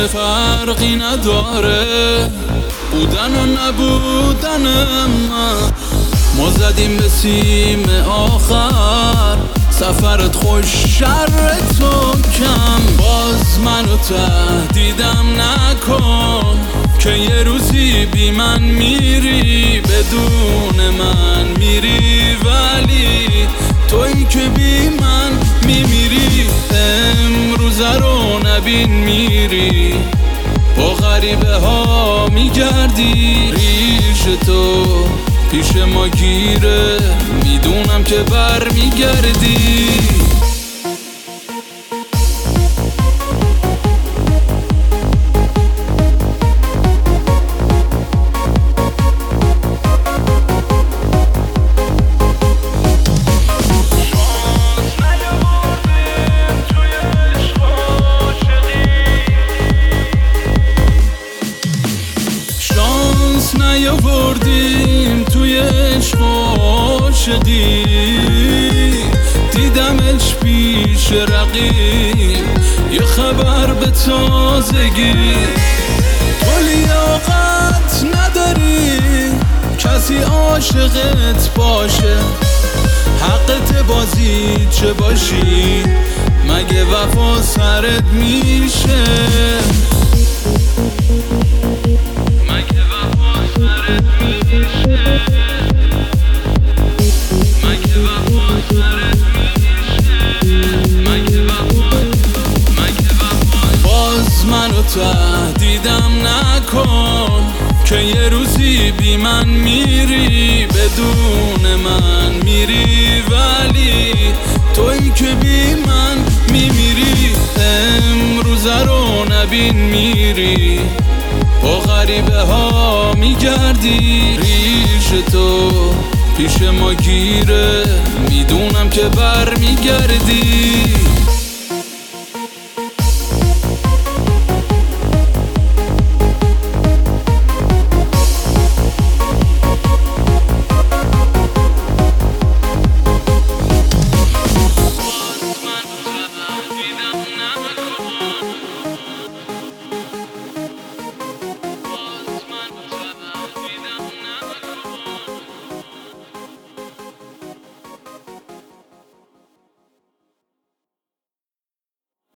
فرقی نداره بودن و نبودن ما زدیم به سیم آخر سفرت خوش شرت و کم باز منو تهدیدم نکن که یه روزی بی من میری بدون من میری ولی تویی که بی من میمیری امروزه رو نبین میری با غریبه ها میگردی ریش تو پیش ما گیره میدونم که بر میگردی نیاوردیم توی عشق و عاشقی دیدمش پیش رقیب یه خبر به تازگی تو لیاقت نداری کسی عاشقت باشه حقت بازی چه باشی مگه وفا سرت میشه باز منو تهدیدم نکن که یه روزی بی من میری بدون من میری ولی تویی که بی من میمیری امروزه رو نبین میری با غریبه ها میگردی ریش تو پیش ما گیره میدونم که بر میگردی